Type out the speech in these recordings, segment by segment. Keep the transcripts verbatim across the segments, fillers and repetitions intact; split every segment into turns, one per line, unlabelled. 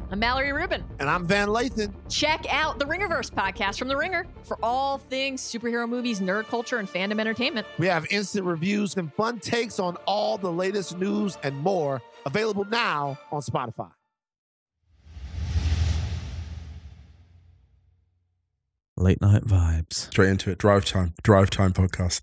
I'm Mallory Rubin.
And I'm Van Lathan.
Check out the Ringerverse podcast from The Ringer for all things superhero movies, nerd culture, and fandom entertainment.
We have instant reviews and fun takes on all the latest news and more, available now on Spotify.
Late night vibes.
Straight into it. Drive time. Drive time podcast.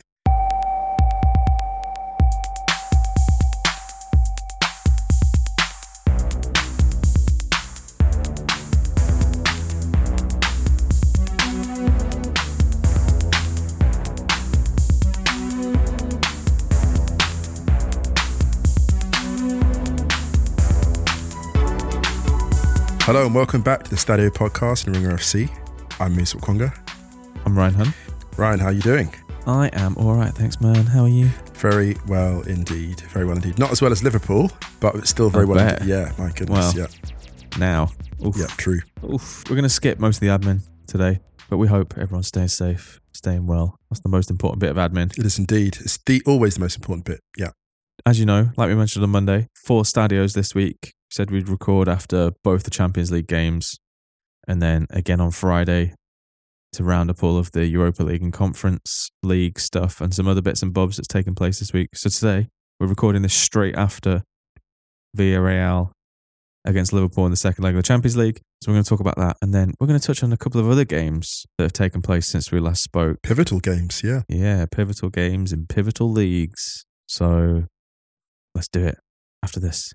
Hello and welcome back to the Stadio podcast in Ringer F C. I'm Musa Okwonga.
I'm Ryan Hunt.
Ryan, how are you doing?
I am all right, thanks, man. How are you?
Very well indeed. Very well indeed. Not as well as Liverpool, but still very
I
well
bet.
indeed. Yeah, my goodness.
Well,
yeah.
Now. Oof.
Yeah, true.
Oof. We're going to skip most of the admin today, but we hope everyone stays safe, staying well. That's the most important bit of admin.
It is indeed. It's the always the most important bit. Yeah.
As you know, like we mentioned on Monday, four Stadios this week. Said we'd record after both the Champions League games and then again on Friday to round up all of the Europa League and Conference League stuff and some other bits and bobs that's taken place this week. So today, we're recording this straight after Villarreal against Liverpool in the second leg of the Champions League. So we're going to talk about that. And then we're going to touch on a couple of other games that have taken place since we last spoke.
Pivotal games, yeah.
Yeah, pivotal games in pivotal leagues. So let's do it after this.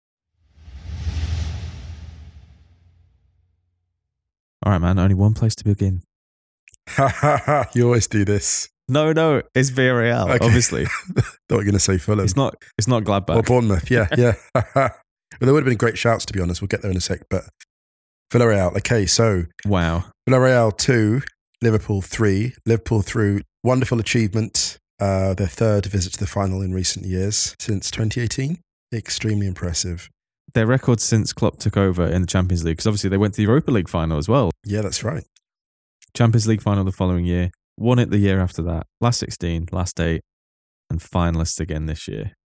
All right, man, only one place to begin.
Ha ha ha. You always do this.
No, no, it's Villarreal,
Okay.
obviously.
Thought you were going to say Fulham.
It's not It's not Gladbach.
Or Bournemouth, yeah, yeah. Well, there would have been great shouts, to be honest. We'll get there in a sec. But Villarreal, okay, so
Wow.
Villarreal two, Liverpool three. Liverpool through wonderful achievement, uh, their third visit to the final in recent years, since twenty eighteen. Extremely impressive.
Their record since Klopp took over in the Champions League, because obviously they went to the Europa League final as well.
Yeah, that's right.
Champions League final the following year, won it the year after that, last sixteen, last eight, and finalists again this year.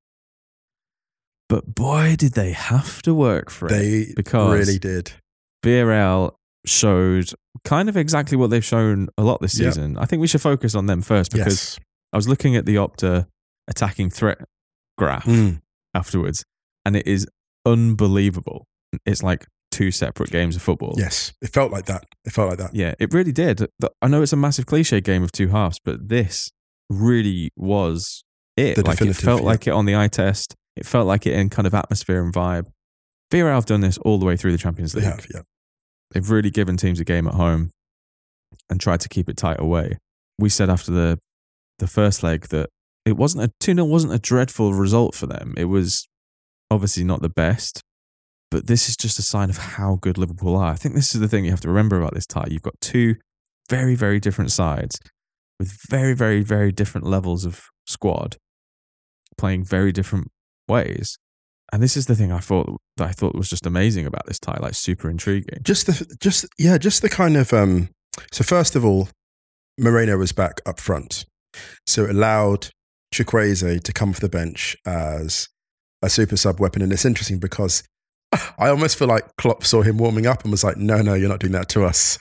But boy, did they have to work for
They
it. Because
really did.
Villarreal showed kind of exactly what they've shown a lot this
Yep.
season. I think we should focus on them first because
Yes.
I was looking at the Opta attacking threat graph
Mm.
afterwards, and it is unbelievable. It's like two separate games of football.
Yes. It felt like that. It felt like that.
Yeah, it really did. The- I know it's a massive cliche game of two halves, but this really was it.
The
Like it
definitive,
felt
yeah.
like it on the eye test. It felt like it in kind of atmosphere and vibe. Villarreal have done this all the way through the Champions
They
League.
have, yeah.
They've really given teams a game at home and tried to keep it tight away. We said after the the first leg that it wasn't a two nil wasn't a dreadful result for them. It was obviously not the best, but this is just a sign of how good Liverpool are. I think this is the thing you have to remember about this tie. You've got two very, very different sides with very, very, very different levels of squad playing very different ways. And this is the thing I thought that I thought was just amazing about this tie, like super intriguing.
Just the, just, yeah, just the kind of, um, so first of all, Moreno was back up front. So it allowed Chukwueze to come off the bench as a super sub weapon. And it's interesting because I almost feel like Klopp saw him warming up and was like, no, no, you're not doing that to us.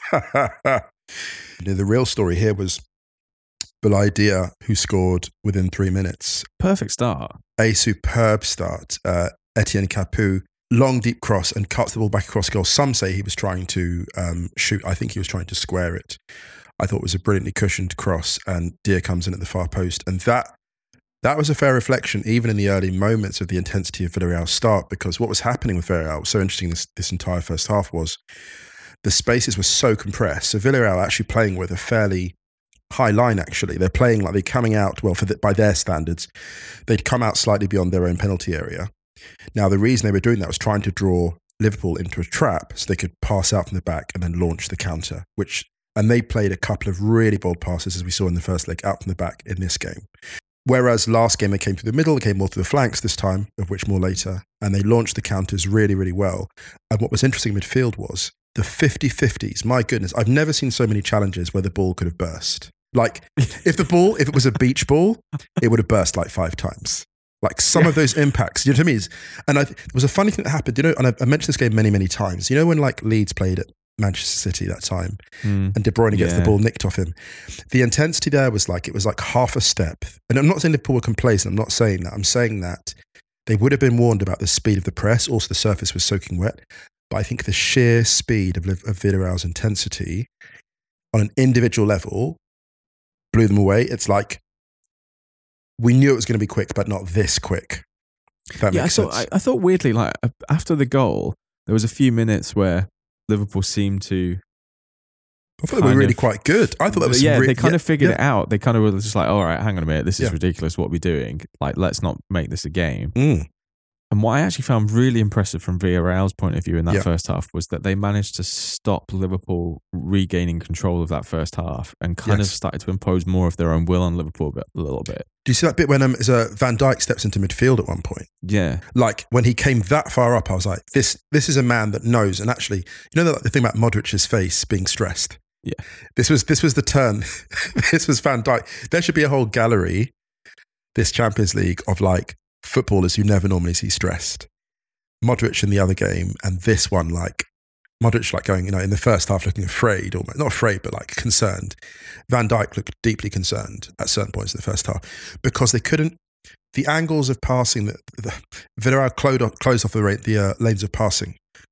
You know, the real story here was Balaïdia, who scored within three minutes.
Perfect start.
A superb start. Uh, Etienne Capoue, long deep cross and cuts the ball back across goal. Some say he was trying to um, shoot. I think he was trying to square it. I thought it was a brilliantly cushioned cross, and Dia comes in at the far post. And that that was a fair reflection, even in the early moments of the intensity of Villarreal's start, because what was happening with Villarreal, was so interesting this, this entire first half, was the spaces were so compressed. So Villarreal actually playing with a fairly high line, actually. They're playing like they're coming out, well, for the, by their standards, they'd come out slightly beyond their own penalty area. Now, the reason they were doing that was trying to draw Liverpool into a trap so they could pass out from the back and then launch the counter, which, and they played a couple of really bold passes, as we saw in the first leg, out from the back in this game. Whereas last game they came through the middle, they came more through the flanks this time, of which more later, and they launched the counters really, really well. And what was interesting in midfield was the fifty-fifties. My goodness, I've never seen so many challenges where the ball could have burst. Like, if the ball, if it was a beach ball, it would have burst like five times. Like some
Yeah.
of those impacts, you know what I mean? Is- And I, there was a funny thing that happened, you know, and I, I mentioned this game many, many times. You know when like Leeds played at Manchester City that time
Mm.
and De Bruyne gets the
Yeah.
ball nicked off him. The intensity there was like, it was like half a step. And I'm not saying Liverpool were complacent. I'm not saying that. I'm saying that they would have been warned about the speed of the press. Also, the surface was soaking wet. But I think the sheer speed of, Liv- of Villarreal's intensity on an individual level blew them away. It's like, we knew it was going to be quick, but not this quick. If that
Yeah, I
makes
thought,
sense.
I, I thought weirdly, like uh, after the goal, there was a few minutes where Liverpool seemed to.
I thought they were
kind
really
of-
quite good. I thought that was
yeah,
re-
they kind
yeah,
of figured
yeah.
it out. They kind of were just like, all right, hang on a minute, this is
Yeah.
ridiculous. What are we doing? Like, let's not make this a game.
Mm.
And what I actually found really impressive from Villarreal's point of view in that
Yeah.
first half was that they managed to stop Liverpool regaining control of that first half and kind
Yes.
of started to impose more of their own will on Liverpool a, bit, a little bit.
Do you see that bit when um, is, uh, Van Dijk steps into midfield at one point?
Yeah.
Like when he came that far up, I was like, this this is a man that knows. And actually, you know the, the thing about Modric's face being stressed?
Yeah.
This was this was the turn. This was Van Dijk. There should be a whole gallery, this Champions League, of like footballers you never normally see stressed. Modric in the other game, and this one, like Modric, like going, you know, in the first half looking afraid, or not afraid, but like concerned. Van Dijk looked deeply concerned at certain points in the first half because they couldn't. The angles of passing, the, the Villarreal closed off, closed off the, ra- the uh, lanes of passing.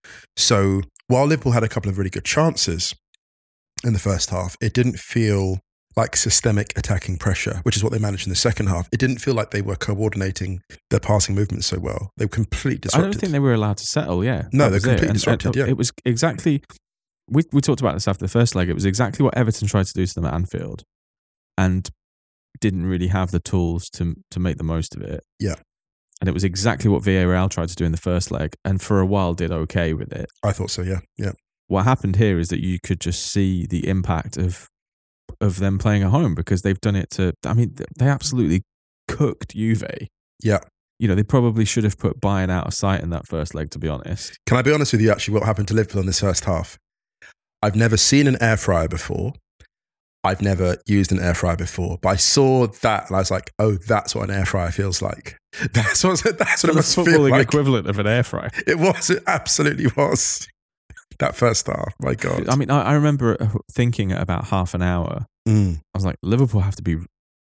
So while Liverpool had a couple of really good chances in the first half, it didn't feel like systemic attacking pressure, which is what they managed in the second half. It didn't feel like they were coordinating their passing movements so well. They were completely disrupted.
I don't think they were allowed to settle, yeah.
No,
That
they're
was it.
completely
And-
disrupted,
and
yeah.
It was exactly, we, we talked about this after the first leg, it was exactly what Everton tried to do to them at Anfield and didn't really have the tools to to make the most of it.
Yeah.
And it was exactly what Villarreal tried to do in the first leg and for a while did okay with it.
I thought so, yeah. Yeah.
What happened here is that you could just see the impact of of them playing at home because they've done it to, I mean, they absolutely cooked Juve.
Yeah.
You know, they probably should have put Bayern out of sight in that first leg, to be honest.
Can I be honest with you, actually, what happened to Liverpool in this first half? I've never seen an air fryer before. I've never used an air fryer before, but I saw that and I was like, oh, that's what an air fryer feels like. That's what, that's what it
The
must feel
footballing
like.
equivalent of an air fryer.
It was, it absolutely was. That first half, my God.
I mean, I, I remember thinking at about half an hour,
Mm.
I was like, Liverpool have to be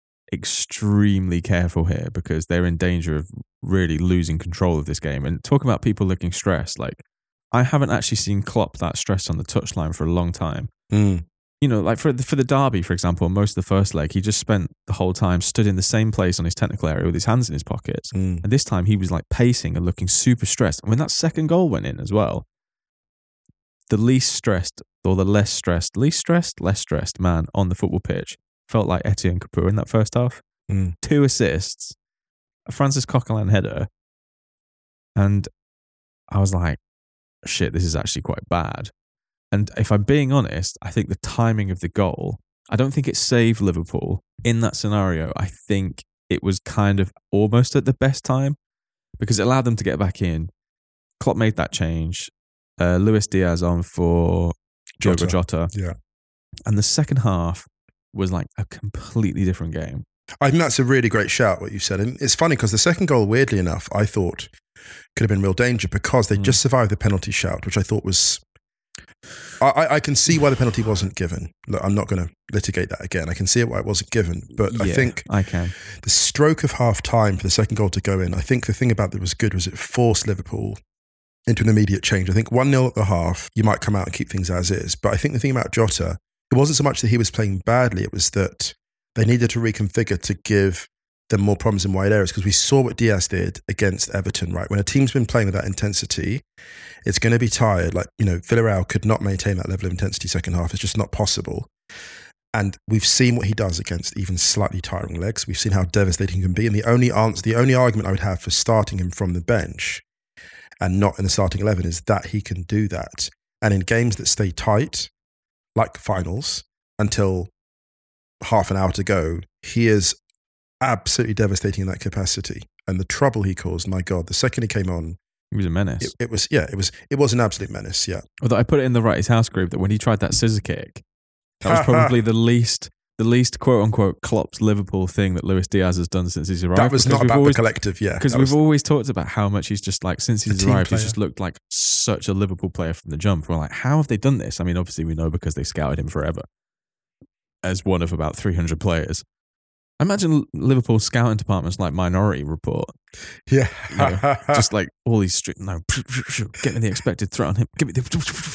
extremely careful here because they're in danger of really losing control of this game. And talking about people looking stressed, like, I haven't actually seen Klopp that stressed on the touchline for a long time.
Mm.
You know, like for the, for the derby, for example, most of the first leg, he just spent the whole time stood in the same place on his technical area with his hands in his pockets.
Mm.
And this time he was like pacing and looking super stressed. And when that second goal went in as well, the least stressed or the less stressed, least stressed, less stressed man on the football pitch felt like Etienne Capoue in that first half.
Mm.
Two assists, a Francis Coquelin header. And I was like, shit, this is actually quite bad. And if I'm being honest, I think the timing of the goal, I don't think it saved Liverpool in that scenario. I think it was kind of almost at the best time because it allowed them to get back in. Klopp made that change. Uh, Luis Diaz on for Diogo Jota.
Yeah.
And the second half was like a completely different game.
I think that's a really great shout, what you said. And it's funny because the second goal, weirdly enough, I thought could have been real danger because they
Mm.
just survived the penalty shout, which I thought was... I, I, I can see why the penalty wasn't given. Look, I'm not going to litigate that again. I can see why it wasn't given. But I
Yeah,
think
I can.
the stroke of half time for the second goal to go in, I think the thing about that was good was it forced Liverpool into an immediate change. I think one nil at the half, you might come out and keep things as is. But I think the thing about Jota, it wasn't so much that he was playing badly, it was that they needed to reconfigure to give them more problems in wide areas because we saw what Diaz did against Everton, right? When a team's been playing with that intensity, it's going to be tired. Like, you know, Villarreal could not maintain that level of intensity second half. It's just not possible. And we've seen what he does against even slightly tiring legs. We've seen how devastating he can be. And the only answer, the only argument I would have for starting him from the bench and not in the starting eleven is that he can do that. And in games that stay tight, like finals, until half an hour to go, he is absolutely devastating in that capacity. And the trouble he caused, my God, the second he came on,
He was a menace.
it, it was, yeah, it was, it was an absolute menace, yeah.
Although I put it in the Right His House group that when he tried that scissor kick, that was probably the least the least quote unquote Klopp's Liverpool thing that Luis Diaz has done since he's arrived.
That was not about always, the collective, yeah.
Because we've
was,
always talked about how much he's just like, since he's arrived, player. he's just looked like such a Liverpool player from the jump. We're like, how have they done this? I mean, obviously we know because they scouted him forever as one of about three hundred players. I imagine Liverpool scouting departments like Minority Report.
Yeah.
You know, just like all these strict, no, get me the expected threat on him. Give me the.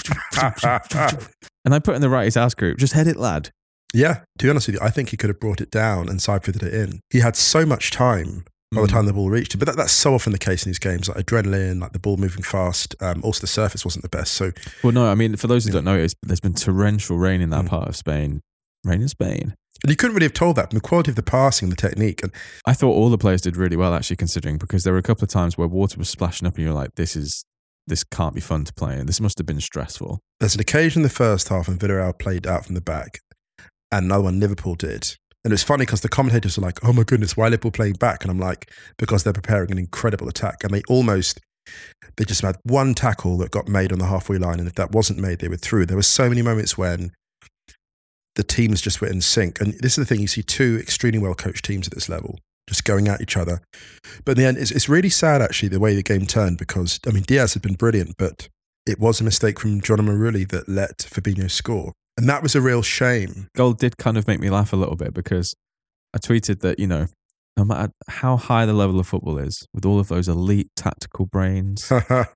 And I put in the right house group, just head it, lad.
Yeah. To be honest with you, I think he could have brought it down and side fitted it in. He had so much time by the time the ball reached him. But that, that's so often the case in these games, like adrenaline, like the ball moving fast. Um, also, the surface wasn't the best. So,
well, no, I mean, for those who don't
know,
know, it's, there's been torrential rain in that mm. part of Spain. Rain in Spain.
And you couldn't really have told that from the quality of the passing and the technique. And
I thought all the players did really well, actually, considering, because there were a couple of times where water was splashing up and you're like, this is this can't be fun to play in. This must have been stressful.
There's an occasion in the first half when Villarreal played out from the back and another one Liverpool did. And it was funny because the commentators were like, oh my goodness, why are Liverpool playing back? And I'm like, because they're preparing an incredible attack. And they almost, they just had one tackle that got made on the halfway line. And if that wasn't made, they were through. There were so many moments when the teams just were in sync. And this is the thing, you see two extremely well-coached teams at this level, just going at each other. But in the end, it's, it's really sad, actually, the way the game turned, because, I mean, Diaz had been brilliant, but it was a mistake from John Marulli that let Fabinho score. And that was a real shame.
Goal did kind of make me laugh a little bit, because I tweeted that, you know, no matter how high the level of football is, with all of those elite tactical brains,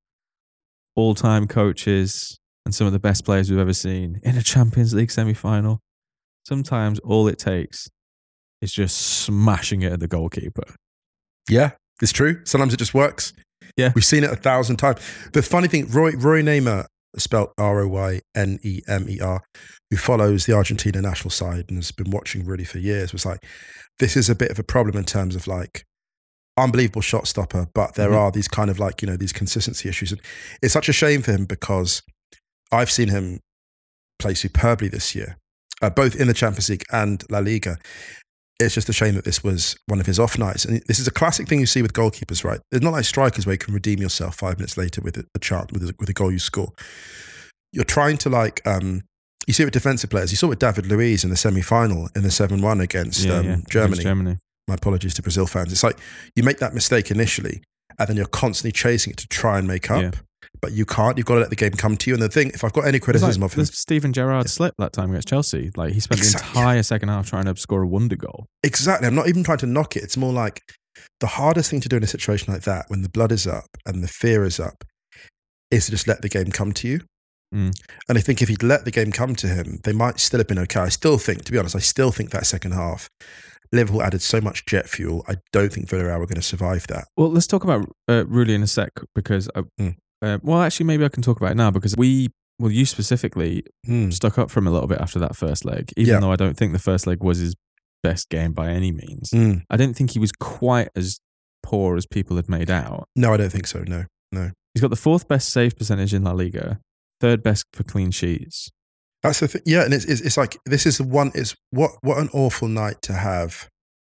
all-time coaches, and some of the best players we've ever seen in a Champions League semi-final, sometimes all it takes is just smashing it at the goalkeeper.
Yeah, it's true. Sometimes it just works.
Yeah.
We've seen it a thousand times. The funny thing, Roy, Roy Neymar, spelled R O Y N E M E R, who follows the Argentina national side and has been watching really for years, was like, this is a bit of a problem in terms of like, unbelievable shot stopper, but there mm-hmm. are these kind of like, you know, these consistency issues. And it's such a shame for him because I've seen him play superbly this year. Uh, both in the Champions League and La Liga. It's just a shame that this was one of his off nights. And this is a classic thing you see with goalkeepers, right? It's not like strikers where you can redeem yourself five minutes later with a, a chance, with a, with a goal you score. You're trying to like, um, you see it with defensive players. You saw it with David Luiz in the semi-final in the seven one against
yeah,
um,
yeah.
Germany.
Against Germany.
My apologies to Brazil fans. It's like you make that mistake initially and then you're constantly chasing it to try and make up. Yeah. But you can't. You've got to let the game come to you. And the thing, if I've got any criticism
like,
of him,
Steven Gerrard slip that time against Chelsea. Like he spent exactly. the entire second half trying to score a wonder goal.
Exactly. I'm not even trying to knock it. It's more like the hardest thing to do in a situation like that, when the blood is up and the fear is up, is to just let the game come to you.
Mm.
And I think if he'd let the game come to him, they might still have been okay. I still think, to be honest, I still think that second half, Liverpool added so much jet fuel. I don't think Villarreal were going to survive that.
Well, let's talk about uh, Rulli in a sec because. I, mm. Uh, well, actually, maybe I can talk about it now because we, well, you specifically mm. stuck up for him a little bit after that first leg, even yeah. though I don't think the first leg was his best game by any means.
Mm.
I didn't think he was quite as poor as people had made out.
No, I don't think so. No, no.
He's got the fourth best save percentage in La Liga, third best for clean sheets.
That's the thing. Yeah, and it's, it's it's like this is the one. It's what what an awful night to have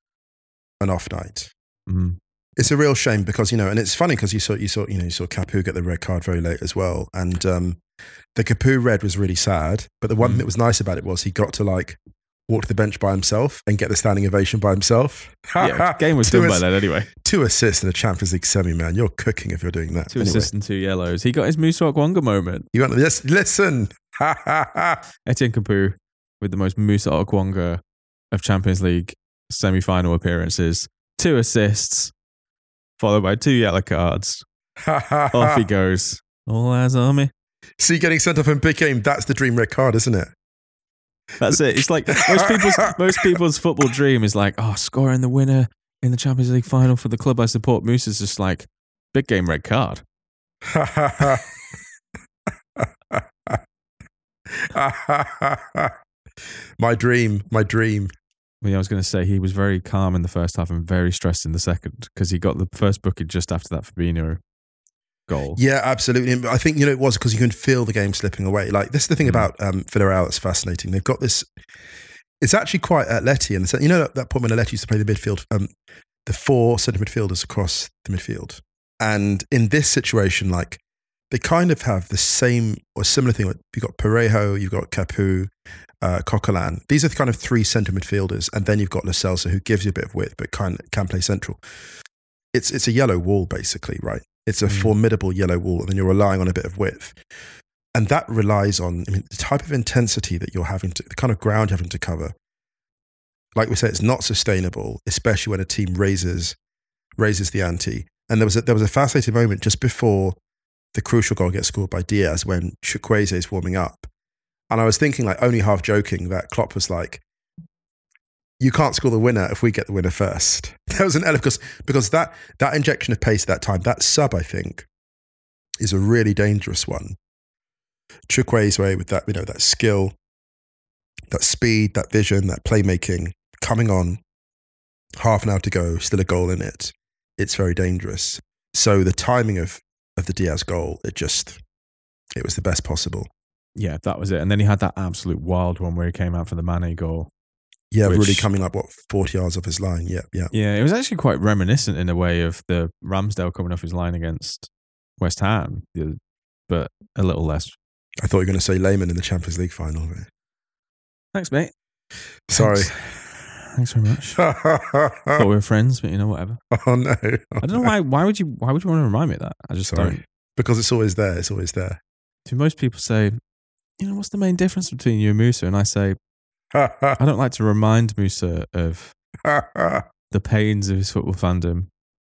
an off night.
Mm.
It's a real shame because, you know, and it's funny because you saw, you saw, you know, you saw Capoue get the red card very late as well. And um, the Capoue red was really sad. But the one mm. thing that was nice about it was he got to like walk to the bench by himself and get the standing ovation by himself.
Yeah, game was done by then anyway.
Two assists in a Champions League semi, man. You're cooking if you're doing that.
Two
anyway.
assists and two yellows. He got his Musa Okwonga moment.
You went, yes, listen.
Etienne Capoue with the most Musa Okwonga of Champions League semi-final appearances. Two assists. Followed by two yellow cards. Off he goes. All eyes on me.
See, getting sent off in big game, that's the dream red card, isn't it?
That's it. It's like most people's most people's football dream is like, oh, scoring the winner in the Champions League final for the club I support. Moose is just like, big game red card.
my dream, my dream.
Yeah, I was going to say he was very calm in the first half and very stressed in the second because he got the first booking just after that Fabinho goal.
Yeah, absolutely. I think, you know, it was because you can feel the game slipping away. Like, this is the thing mm. about um, Villarreal that's fascinating. They've got this, it's actually quite Atleti in the sense, you know, at that point when Atleti used to play the midfield, um, the four centre midfielders across the midfield. And in this situation, like, they kind of have the same or similar thing. You've got Parejo, you've got Capu, uh, Coquelin. These are the kind of three centre midfielders, and then you've got Lo Celso, who gives you a bit of width but can can play central. It's it's a yellow wall basically, right? It's a mm. formidable yellow wall, and then you're relying on a bit of width, and that relies on I mean the type of intensity that you're having to, the kind of ground you're having to cover. Like we say, it's not sustainable, especially when a team raises raises the ante. And there was a, there was a fascinating moment just before the crucial goal gets scored by Diaz when Chukwueze is warming up. And I was thinking, like, only half joking, that Klopp was like, you can't score the winner if we get the winner first. There was an element, because, because that, that injection of pace at that time, that sub, I think, is a really dangerous one. Chukwueze with that, you know, that skill, that speed, that vision, that playmaking, coming on, half an hour to go, still a goal in it. It's very dangerous. So the timing of, of the Diaz goal, it just, it was the best possible.
Yeah, that was it. And then he had that absolute wild one where he came out for the Mane goal.
Yeah,
which,
really coming up, what, forty yards off his line. Yeah, yeah.
Yeah, it was actually quite reminiscent in a way of the Ramsdale coming off his line against West Ham, but a little less.
I thought you were going to say Lehmann in the Champions League final.
Thanks, mate.
Sorry.
Thanks. Thanks very much. Thought we were friends, but you know, whatever.
Oh no! Oh,
I don't know why. Why would you? Why would you want to remind me of that? I just
Sorry.
don't.
Because it's always there. It's always there.
To most people say, you know, what's the main difference between you and Musa? And I say, I don't like to remind Musa of the pains of his football fandom,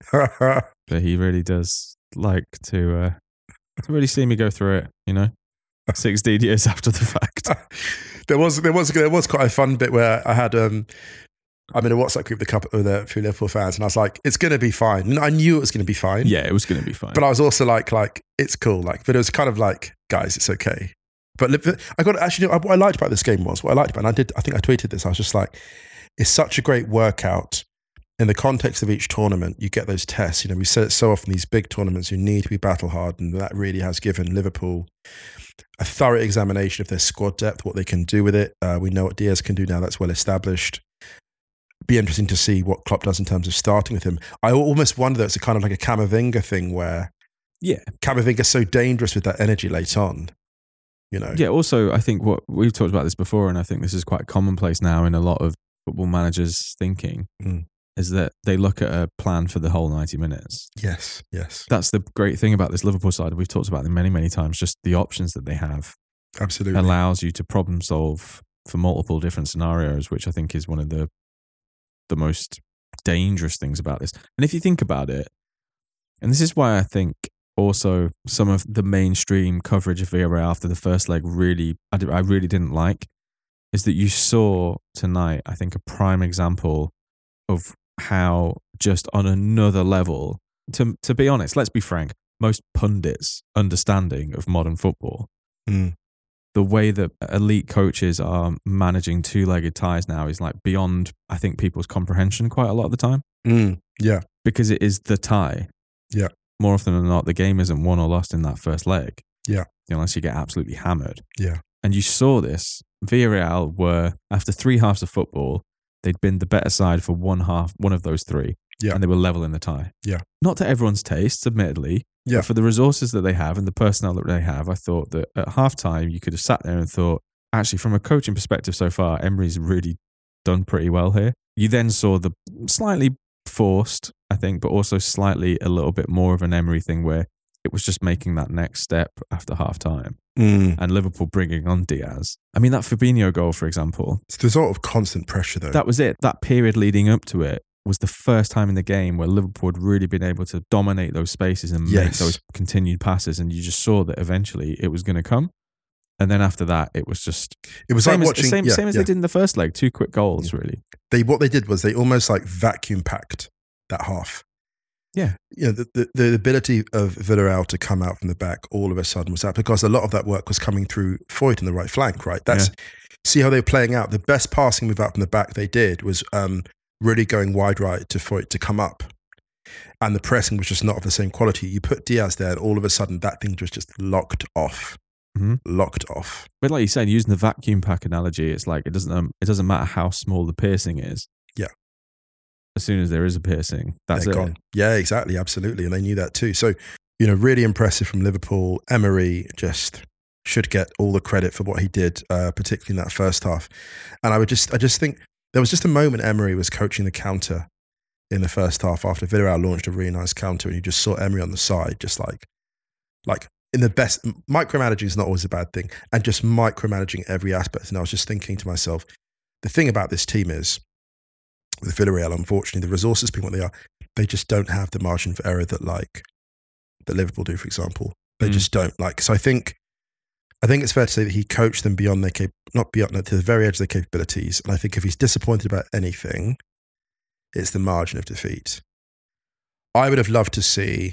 but he really does like to uh, to really see me go through it. You know, sixteen years after the fact.
there was there was there was quite a fun bit where I had um. I'm in a WhatsApp group with a couple of the few Liverpool fans, and I was like, "It's going to be fine." And I knew it was going to be fine.
Yeah, it was going to be fine.
But I was also like, "Like it's cool." Like, but it was kind of like, "Guys, it's okay." But I got actually what I liked about this game was what I liked about, and I did. I think I tweeted this. I was just like, "It's such a great workout in the context of each tournament. You get those tests. You know, we said it so often. These big tournaments, you need to be battle hard, and that really has given Liverpool a thorough examination of their squad depth, what they can do with it. Uh, we know what Diaz can do now. That's well established." Be interesting to see what Klopp does in terms of starting with him. I almost wonder that it's a kind of like a Camavinga thing where
yeah,
Camavinga's so dangerous with that energy late on, you know.
Yeah, also I think what we've talked about this before, and I think this is quite commonplace now in a lot of football managers' thinking, mm. is that they look at a plan for the whole ninety minutes.
Yes, yes.
That's the great thing about this Liverpool side. We've talked about them many, many times, just the options that they have.
Absolutely.
Allows you to problem solve for multiple different scenarios, which I think is one of the the most dangerous things about this. And if you think about it, and this is why I think also some of the mainstream coverage of Villarreal after the first leg really, I, did, I really didn't like, is that you saw tonight, I think, a prime example of how just on another level, to to be honest, let's be frank, most pundits' understanding of modern football, mm. the way that elite coaches are managing two-legged ties now is like beyond, I think, people's comprehension quite a lot of the time.
Mm, yeah.
Because it is the tie.
Yeah.
More often than not, the game isn't won or lost in that first leg.
Yeah.
Unless you get absolutely hammered.
Yeah.
And you saw this. Villarreal were, after three halves of football, they'd been the better side for one half, one of those three.
Yeah.
And they were level in the tie.
Yeah.
Not to everyone's taste, admittedly.
Yeah.
But for the resources that they have and the personnel that they have, I thought that at halftime you could have sat there and thought, actually, from a coaching perspective so far, Emery's really done pretty well here. You then saw the slightly forced, I think, but also slightly a little bit more of an Emery thing where it was just making that next step after halftime.
Mm.
And Liverpool bringing on Diaz. I mean, that Fabinho goal, for example.
It's the sort of constant pressure, though.
That was it. That period leading up to it was the first time in the game where Liverpool had really been able to dominate those spaces and
yes.
make those continued passes. And you just saw that eventually it was going to come. And then after that, it was just...
It was
same
like
as,
watching...
Same,
yeah,
same as
yeah.
they did in the first leg. Two quick goals,
yeah.
really.
They What they did was they almost like vacuum packed that half.
Yeah.
You know, the, the, the ability of Villarreal to come out from the back all of a sudden was that because a lot of that work was coming through Foyt in the right flank, right? That's yeah. See how they were playing out. The best passing move out from the back they did was um, really going wide right to Foyt to come up. And the pressing was just not of the same quality. You put Diaz there and all of a sudden that thing was just locked off. Mm-hmm. Locked off.
But like you said, using the vacuum pack analogy, it's like it doesn't um, it doesn't matter how small the piercing is.
Yeah.
As soon as there is a piercing, that's
They're
it.
Gone. Yeah, exactly, absolutely, and they knew that too. So you know, really impressive from Liverpool. Emery just should get all the credit for what he did, uh, particularly in that first half. And I would just, I just think there was just a moment Emery was coaching the counter in the first half after Villarreal launched a really nice counter, and you just saw Emery on the side, just like, like in the best, micromanaging is not always a bad thing, and just micromanaging every aspect. And I was just thinking to myself, the thing about this team is, with Villarreal, unfortunately, the resources being what they are, they just don't have the margin for error that like, that Liverpool do, for example. They mm. just don't like, so I think, I think it's fair to say that he coached them beyond their cap, not beyond, no, to the very edge of their capabilities. And I think if he's disappointed about anything, it's the margin of defeat. I would have loved to see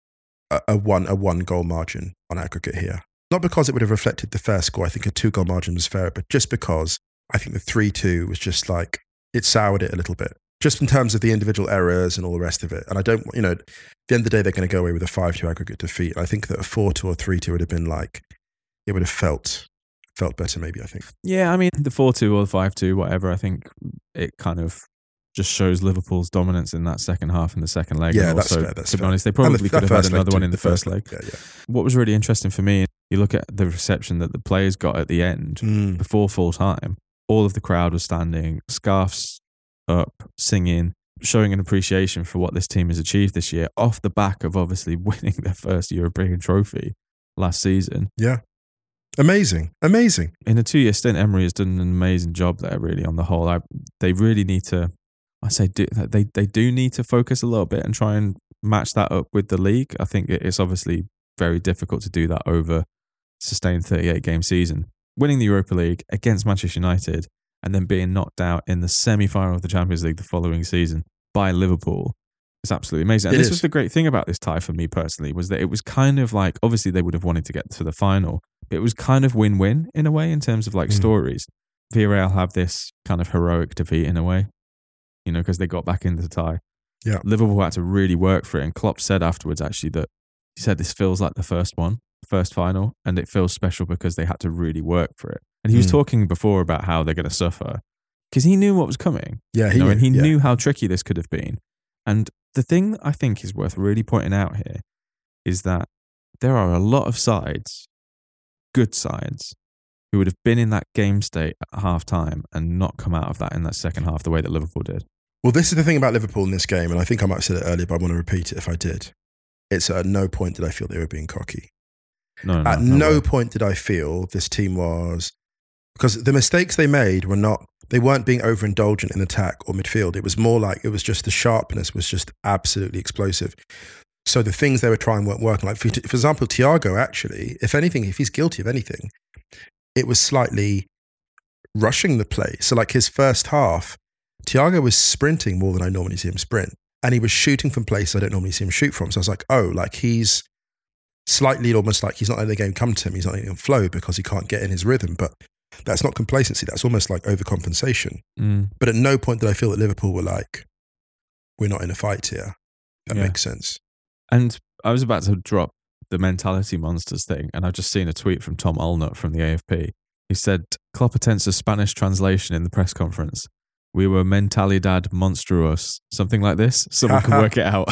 a, a one a one goal margin on aggregate here. Not because it would have reflected the fair score. I think a two goal margin was fair, but just because I think the three two was just like, it soured it a little bit. Just in terms of the individual errors and all the rest of it. And I don't, you know, at the end of the day, they're going to go away with a five two aggregate defeat. I think that a four two or three two would have been like, it would have felt felt better maybe, I think.
Yeah, I mean, the four two or the five two, whatever, I think it kind of just shows Liverpool's dominance in that second half and the second leg.
Yeah,
and
that's
also,
fair. That's
to be
fair.
honest, they probably
the,
could have had another
too,
one in the, the first, first leg.
leg. Yeah, yeah.
What was really interesting for me, you look at the reception that the players got at the end
mm.
before full time. All of the crowd was standing, scarves up, singing, showing an appreciation for what this team has achieved this year off the back of obviously winning their first European trophy last season.
Yeah. Amazing. Amazing.
In a two-year stint, Emery has done an amazing job there, really, on the whole. I, they really need to, I say do, they, they do need to focus a little bit and try and match that up with the league. I think it's obviously very difficult to do that over a sustained thirty-eight game season. Winning the Europa League against Manchester United and then being knocked out in the semi-final of the Champions League the following season by Liverpool is absolutely amazing. And
it
this
is.
was the great thing about this tie for me personally, was that it was kind of like, obviously they would have wanted to get to the final, but it was kind of win-win in a way in terms of like mm. stories. Villarreal have this kind of heroic defeat in a way, you know, because they got back into the tie.
Yeah.
Liverpool had to really work for it. And Klopp said afterwards, actually, that he said this feels like the first one, first final, and it feels special because they had to really work for it. And he was mm. talking before about how they're going to suffer because he knew what was coming.
Yeah,
he, you know, and he
yeah.
knew how tricky this could have been. And the thing that I think is worth really pointing out here is that there are a lot of sides, good sides, who would have been in that game state at half time and not come out of that in that second half the way that Liverpool did.
Well, this is the thing about Liverpool in this game, and I think I might have said it earlier, but I want to repeat it if I did. It's at no point did I feel they were being cocky.
No, no,
at
no,
no
no
point did I feel this team was, because the mistakes they made were not, they weren't being overindulgent in attack or midfield. It was more like, it was just the sharpness was just absolutely explosive. So the things they were trying weren't working. Like, for, for example, Thiago actually, if anything, if he's guilty of anything, it was slightly rushing the play. So like his first half, Thiago was sprinting more than I normally see him sprint. And he was shooting from places I don't normally see him shoot from. So I was like, oh, like he's slightly almost like he's not letting the game come to him. He's not letting him flow because he can't get in his rhythm. But that's not complacency. That's almost like overcompensation.
Mm.
But at no point did I feel that Liverpool were like, we're not in a fight here. That
yeah.
makes sense.
And I was about to drop the mentality monsters thing, and I've just seen a tweet from Tom Allnut from the A F P. He said, Klopp attempts a Spanish translation in the press conference. We were mentalidad monstruos. Something like this. Someone can work it out.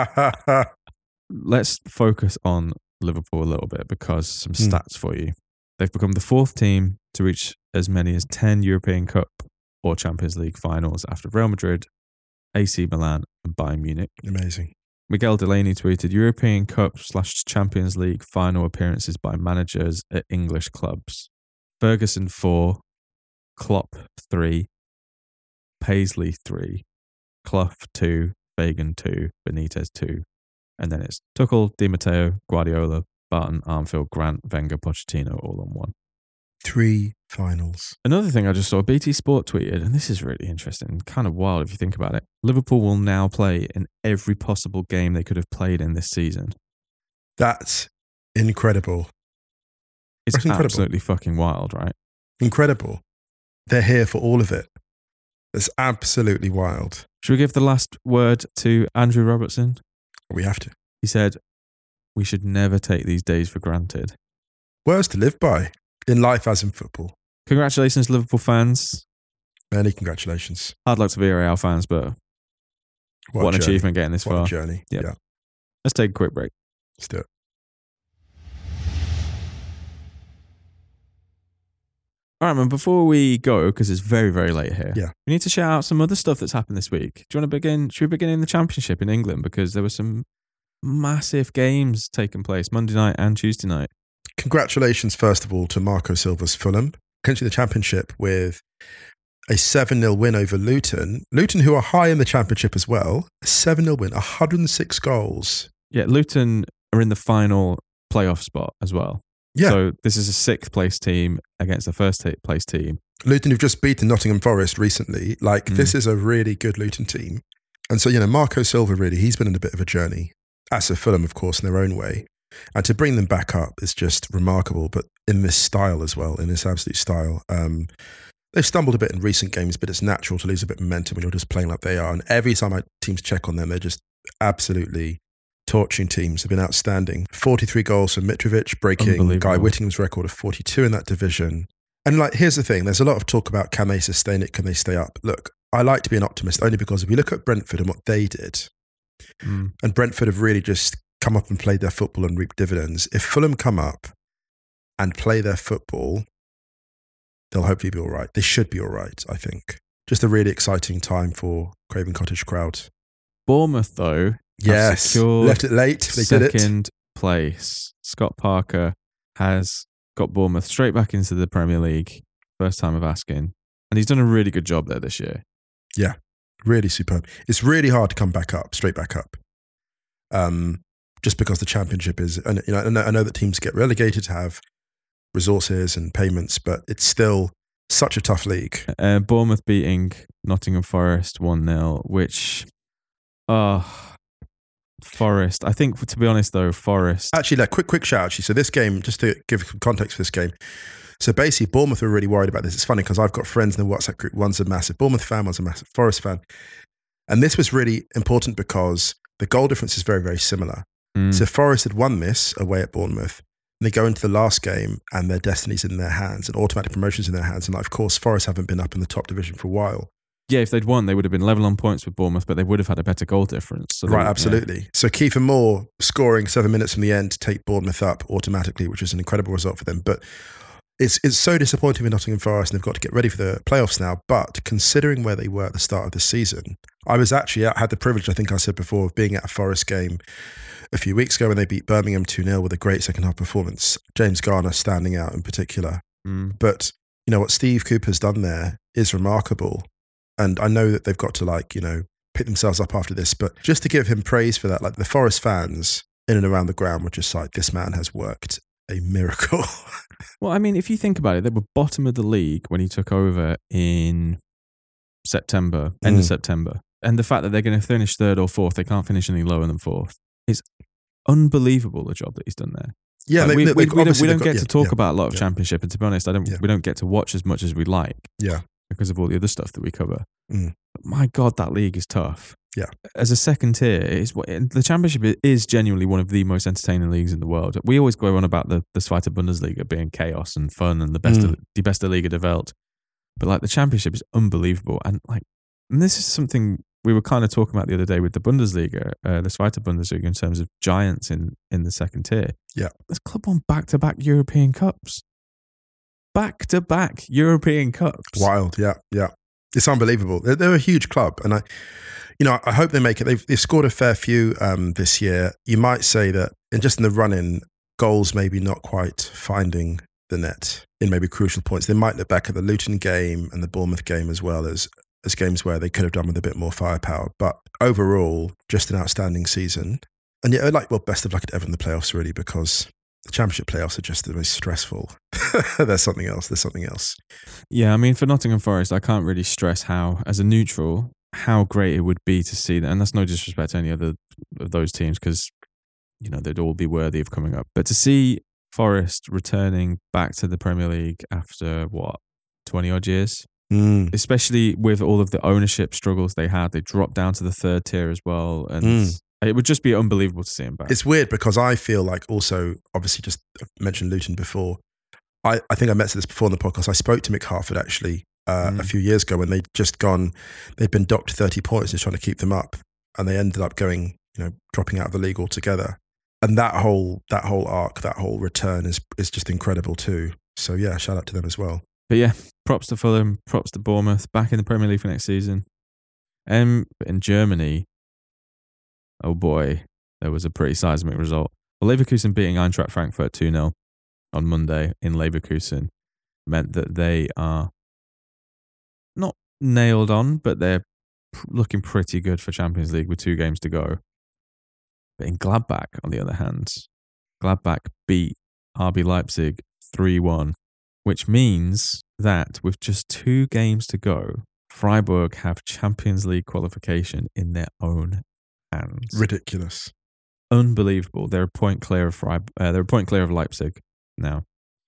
Let's focus on Liverpool a little bit because some
mm.
stats for you. They've become the fourth team to reach as many as ten European Cup or Champions League finals after Real Madrid, A C Milan and Bayern Munich.
Amazing.
Miguel Delaney tweeted, European Cup slash Champions League final appearances by managers at English clubs. Ferguson four, Klopp three, Paisley three, Clough two, Fagan two, Benitez two. And then it's Tuchel, Di Matteo, Guardiola, Barton, Armfield, Grant, Wenger, Pochettino all on one.
Three finals.
Another thing I just saw, B T Sport tweeted, and this is really interesting, kind of wild if you think about it. Liverpool will now play in every possible game they could have played in this season.
That's incredible.
It's
That's incredible.
Absolutely fucking wild, right?
Incredible. They're here for all of it. It's absolutely wild.
Should we give the last word to Andrew Robertson?
We have to.
He said, we should never take these days for granted.
Words to live by. In life as in football.
Congratulations, Liverpool fans.
Many congratulations.
Hard luck to Villarreal fans, but what, what an
journey.
achievement getting this
what
far.
What a journey.
Yep.
Yeah.
Let's take a quick break.
Let's do it.
All right, man, before we go, because it's very, very late here,
Yeah.
we need to shout out some other stuff that's happened this week. Do you want to begin? Should we begin in the Championship in England? Because there were some massive games taking place Monday night and Tuesday night.
Congratulations, first of all, to Marco Silva's Fulham, clinching the Championship with a seven nil win over Luton. Luton, who are high in the Championship as well, a seven nil win, one hundred six goals.
Yeah, Luton are in the final playoff spot as well.
Yeah.
So this is a sixth place team against the first place team.
Luton have just beaten Nottingham Forest recently. Like,
Mm.
this is a really good Luton team. And so, you know, Marco Silva, really, he's been in a bit of a journey. As a Fulham, of course, in their own way. And to bring them back up is just remarkable, but in this style as well, in this absolute style. Um, they've stumbled a bit in recent games, but it's natural to lose a bit of momentum when you're just playing like they are. And every time my teams check on them, they're just absolutely torching teams. They've been outstanding. forty-three goals from Mitrovic, breaking
Unbelievable.
Guy Whittingham's record of forty-two in that division. And like, here's the thing, there's a lot of talk about can they sustain it, can they stay up? Look, I like to be an optimist only because if you look at Brentford and what they did,
Mm.
and Brentford have really just come up and played their football and reaped dividends. If Fulham come up and play their football, they'll hopefully be all right. They should be all right, I think. Just a really exciting time for Craven Cottage crowd.
Bournemouth, though,
Yes,
secured
left it late. They did it.
second place. Scott Parker has got Bournemouth straight back into the Premier League. First time of asking. And he's done a really good job there this year.
Yeah, really superb. It's really hard to come back up, straight back up. Um, just because the Championship is, and you know, I know, I know that teams get relegated to have resources and payments, but it's still such a tough league.
Uh, Bournemouth beating Nottingham Forest one nil, which, oh, Forest. I think, to be honest, though, Forest.
Actually, like, quick, quick shout, actually. So this game, just to give context for this game. So basically, Bournemouth were really worried about this. It's funny because I've got friends in the WhatsApp group. One's a massive Bournemouth fan, one's a massive Forest fan. And this was really important because the goal difference is very, very similar.
Mm.
So Forest had won this away at Bournemouth. And they go into the last game and their destiny's in their hands and automatic promotions in their hands. And like, of course, Forest haven't been up in the top division for a while.
Yeah, if they'd won, they would have been level on points with Bournemouth, but they would have had a better goal difference. So they
Right,
would-
absolutely.
yeah.
So Kiefer Moore scoring seven minutes from the end to take Bournemouth up automatically, which is an incredible result for them. But it's it's so disappointing with Nottingham Forest, and they've got to get ready for the playoffs now. But considering where they were at the start of the season, I was actually I had the privilege, I think I said before, of being at a Forest game a few weeks ago when they beat Birmingham two nil with a great second half performance. James Garner standing out in particular.
Mm.
But you know what Steve Cooper's done there is remarkable. And I know that they've got to, like, you know, pick themselves up after this, but just to give him praise for that, like the Forest fans in and around the ground were just like, this man has worked a miracle.
Well, I mean, if you think about it, they were bottom of the league when he took over in September, end
Mm.
of September. And the fact that they're going to finish third or fourth, they can't finish any lower than fourth, is unbelievable, the job that he's done there.
Yeah,
Like,
they-
we,
they-
we, we don't,
obviously
we
they've
don't
got-
get
yeah,
to talk
yeah,
about a lot of
yeah.
Championship, and to be honest, I don't.
Yeah.
We don't get to watch as much as we like
Yeah.
because of all the other stuff that we cover.
Mm.
But my God, that league is tough.
Yeah.
As a second tier, it's what the Championship is genuinely one of the most entertaining leagues in the world. We always go on about the the Zweite Bundesliga being chaos and fun and the best
Mm.
of, the best of Liga der Welt, but like the Championship is unbelievable. And like, and this is something we were kind of talking about the other day with the Bundesliga, uh, the Zweite Bundesliga, in terms of giants in in the second tier.
Yeah.
This club won back to back European Cups. Back to back European Cups.
Wild. Yeah. Yeah. It's unbelievable. They're, they're a huge club. And I, you know, I hope they make it. They've, they've scored a fair few um, this year. You might say that in just in the run-in, goals maybe not quite finding the net in maybe crucial points. They might look back at the Luton game and the Bournemouth game as well as as games where they could have done with a bit more firepower. But overall, just an outstanding season. And yeah, like, well, best of luck at Everton in the playoffs, really, because the Championship playoffs are just the most stressful. There's something else. There's something else.
Yeah, I mean, for Nottingham Forest, I can't really stress how, as a neutral, how great it would be to see that. And that's no disrespect to any other of those teams because, you know, they'd all be worthy of coming up. But to see Forest returning back to the Premier League after, what, twenty odd years?
Mm.
Especially with all of the ownership struggles they had. They dropped down to the third tier as well. And
Mm.
it would just be unbelievable to see him back.
It's weird because I feel like also, obviously, just I've mentioned Luton before. I, I think I mentioned this before in the podcast. I spoke to Mick Harford actually uh,
Mm.
a few years ago when they'd just gone, they'd been docked thirty points just trying to keep them up. And they ended up going, you know, dropping out of the league altogether. and that whole that whole arc, that whole return is is just incredible too. So yeah, shout out to them as well.
But yeah, props to Fulham, props to Bournemouth, back in the Premier League for next season. Um, but in Germany, oh boy, there was a pretty seismic result. Well, Leverkusen beating Eintracht Frankfurt two nil on Monday in Leverkusen meant that they are not nailed on, but they're looking pretty good for Champions League with two games to go. But in Gladbach, on the other hand, Gladbach beat R B Leipzig three one, which means that with just two games to go, Freiburg have Champions League qualification in their own hands.
Ridiculous.
Unbelievable. They're a point clear of Freiburg, uh, they're a point clear of Leipzig now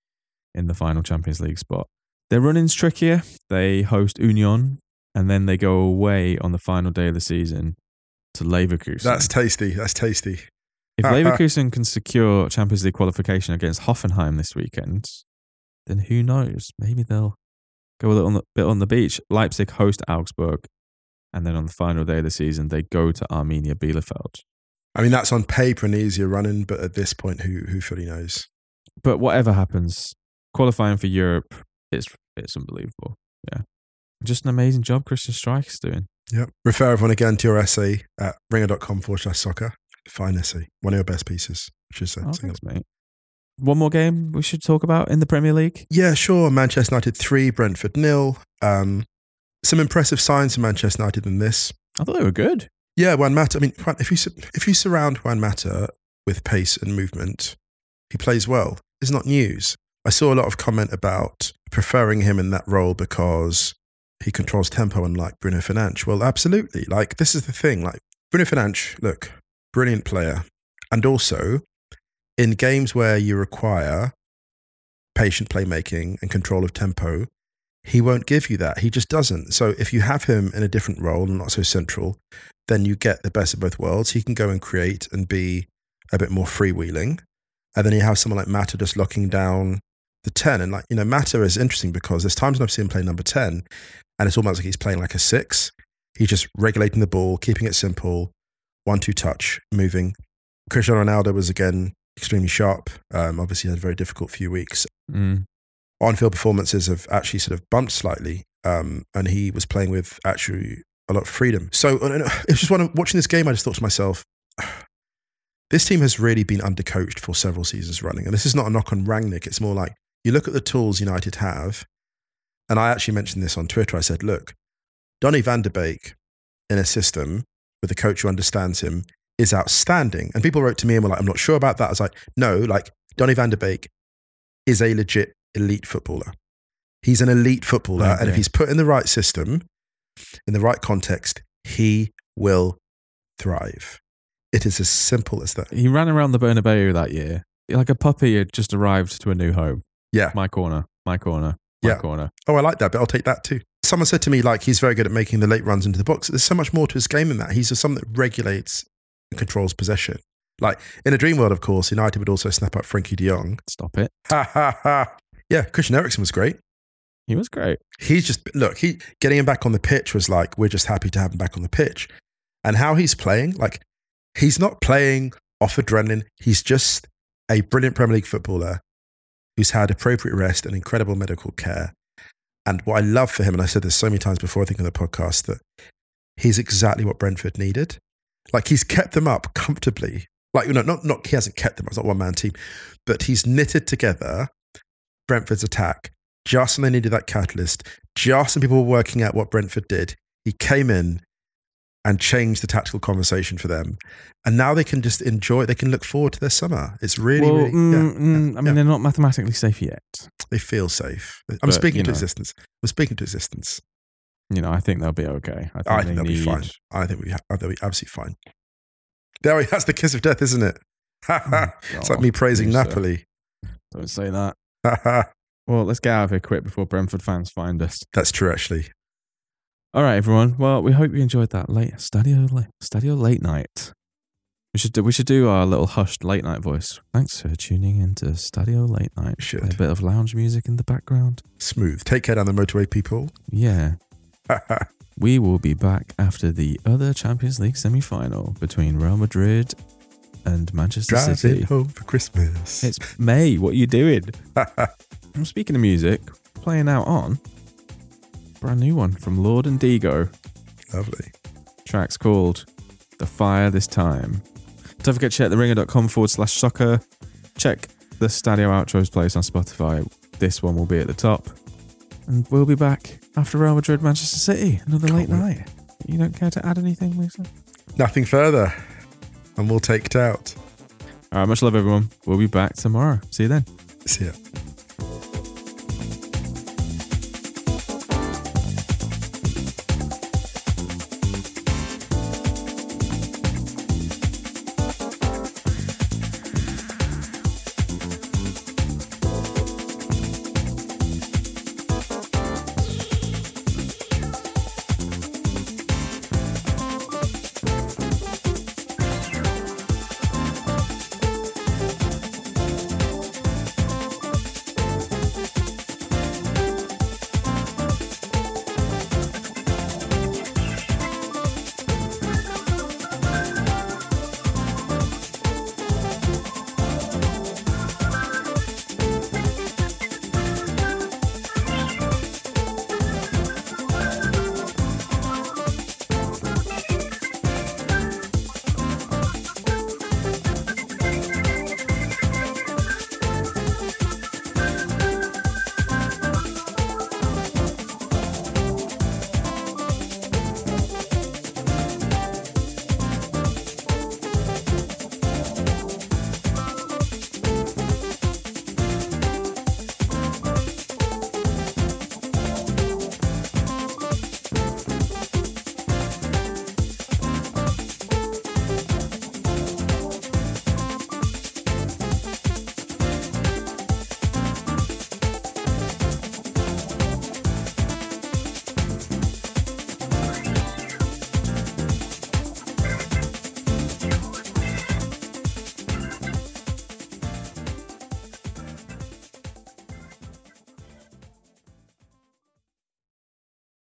in the final Champions League spot. Their running's trickier. They host Union, and then they go away on the final day of the season to Leverkusen.
That's tasty. That's tasty.
If Leverkusen can secure Champions League qualification against Hoffenheim this weekend, then who knows? Maybe they'll go a little bit on the beach. Leipzig host Augsburg, and then on the final day of the season, they go to Arminia Bielefeld.
I mean, that's on paper an easier running, but at this point, who who fully knows?
But whatever happens, qualifying for Europe, it's it's unbelievable. Yeah. Just an amazing job Christian Streich is doing.
Yep. Refer everyone again to your essay at ringer.com forward slash soccer. Fine essay. One of your best pieces, which is
oh, thanks, mate. One more game we should talk about in the Premier League?
Yeah, sure. Manchester United three, Brentford nil. Um, some impressive signs for Manchester United in this.
I thought they were good.
Yeah, Juan Mata. I mean, if you if you surround Juan Mata with pace and movement, he plays well. It's not news. I saw a lot of comment about preferring him in that role because he controls tempo, unlike Bruno Fernandes. Well, absolutely. Like, this is the thing. Like, Bruno Fernandes, look, brilliant player. And also, in games where you require patient playmaking and control of tempo, he won't give you that. He just doesn't. So if you have him in a different role and not so central, then you get the best of both worlds. He can go and create and be a bit more freewheeling. And then you have someone like Mata just locking down the ten. And like, you know, Mata is interesting because there's times when I've seen him play number ten and it's almost like he's playing like a six. He's just regulating the ball, keeping it simple, one, two touch, moving. Cristiano Ronaldo was again extremely sharp. Um, obviously had a very difficult few weeks.
Mm.
On-field performances have actually sort of bumped slightly. Um, and he was playing with actually a lot of freedom. So it's just when I'm watching this game, I just thought to myself, this team has really been undercoached for several seasons running. And this is not a knock on Rangnick. It's more like you look at the tools United have. And I actually mentioned this on Twitter. I said, look, Donny van de Beek in a system with a coach who understands him is outstanding. And people wrote to me and were like, I'm not sure about that. I was like, no, like Donny van de Beek is a legit elite footballer. He's an elite footballer.
Okay.
And if he's put in the right system, in the right context, he will thrive. It is as simple as that.
He ran around the Bernabeu that year like a puppy had just arrived to a new home.
Yeah.
My corner, my corner, my
Yeah.
corner.
Oh, I like that, but I'll take that too. Someone said to me, like, he's very good at making the late runs into the box. There's so much more to his game than that. He's just someone that regulates and controls possession. Like, in a dream world, of course, United would also snap up Frankie de Jong.
Stop it.
Ha, ha, ha. Yeah, Christian Eriksen was great.
He was great.
He's just, look, he getting him back on the pitch was like, we're just happy to have him back on the pitch. And how he's playing, like, he's not playing off adrenaline. He's just a brilliant Premier League footballer who's had appropriate rest and incredible medical care. And what I love for him, and I said this so many times before, I think on the podcast, that he's exactly what Brentford needed. Like, he's kept them up comfortably. Like, you know, not, not he hasn't kept them, it's not a one-man team, but he's knitted together Brentford's attack just when they needed that catalyst, just when people were working out what Brentford did. He came in and changed the tactical conversation for them. And now they can just enjoy it. They can look forward to their summer. It's really,
well,
really,
mm,
yeah,
mm,
yeah,
I mean,
yeah.
they're not mathematically safe yet.
They feel safe. I'm
But,
speaking
you
to
know.
existence. I'm speaking to existence.
You know, I think they'll be okay. I think,
I
they
think they'll
need,
be fine. I think we ha- they'll be absolutely fine. There, we- that's the kiss of death, isn't it? It's like me praising
please, sir.
Napoli.
Don't say that. Well, let's get out of here quick before Brentford fans find us.
That's true, actually.
All right, everyone. Well, we hope you enjoyed that late Stadio late, Stadio late night. We should do, we should do our little hushed late night voice. Thanks for tuning into Stadio late night.
We should.
A bit of lounge music in the background.
Smooth. Take care down the motorway, people.
Yeah. We will be back after the other Champions League semi-final between Real Madrid and Manchester
Driving
City.
home for Christmas.
It's May. What are you doing? I'm speaking of music, playing out on brand new one from Lord and Digo.
Lovely.
Track's called The Fire This Time. Don't forget to check theringer.com forward slash soccer. Check the Stadio Outros place on Spotify. This one will be at the top. And we'll be back after Real Madrid, Manchester City. Another
Can't
late
wait.
night. You don't care to add anything, Lisa?
Nothing further. And we'll take it out.
All right, much love, everyone. We'll be back tomorrow. See you then.
See ya.